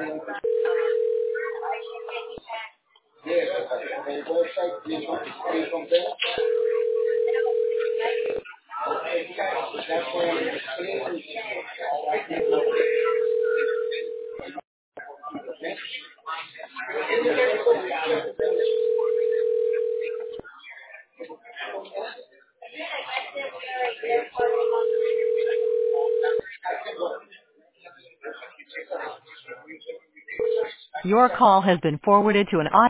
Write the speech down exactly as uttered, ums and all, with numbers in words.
Your call has been forwarded to an audio